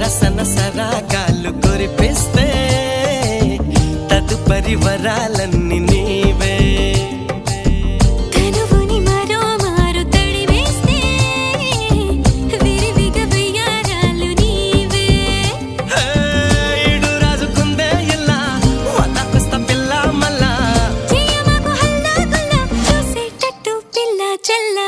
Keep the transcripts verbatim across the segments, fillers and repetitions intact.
సరసన సరాగాలు కురిపిస్తే తదుపరి వరాలన్నీ నీవే. కనువుని మరో మారు తడివేస్తే విరివిగా వెయ్యారాలు నీవే. ఈడు రాజుకుందే ఇలా వదకొస్తా పిల్ల మళ్ళా చేయమాకు హల్లా గుల్లా చూసేటట్టు పిల్ల చల్లా.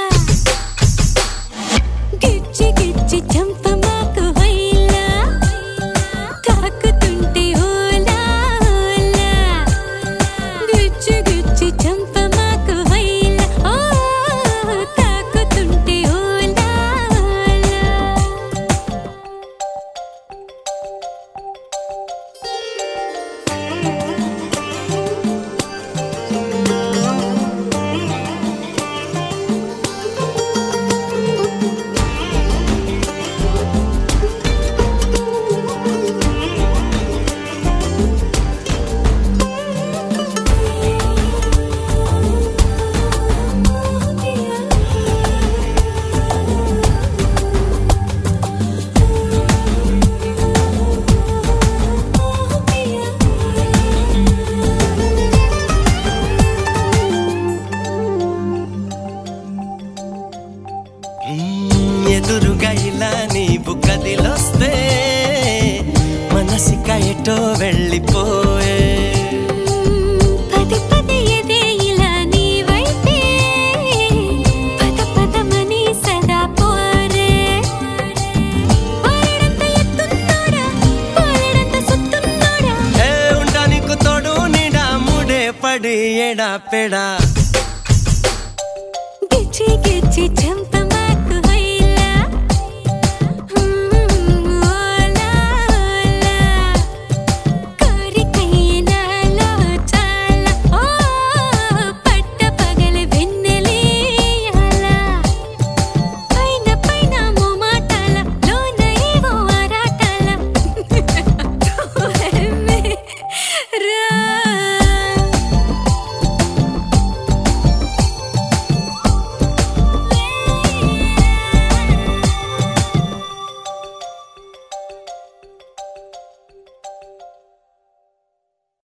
గిచ్చి గిచ్చి చంపమాకు వైలా తాకుతుంటే ఓలా ఓలా. గిచ్చి గిచ్చి చంపమాకు వైలా ఓ తాకుతుంటే ఓలా ఓలా. ఎదురుగా ఇలా నీవు కదిలొస్తే మనసిక ఎటో వెళ్ళిపోయే. పది పది ఎదే ఇలా నీ వైపే పద పదమని సదా పోరే. పోరడంత ఎత్తున్నోడా పోరడంత సుత్తున్నోడా. ఏ ఉంటా నీకు తోడు నీడా ముడే పడి ఎడా పెడా. గిచ్చి గిచ్చి చంప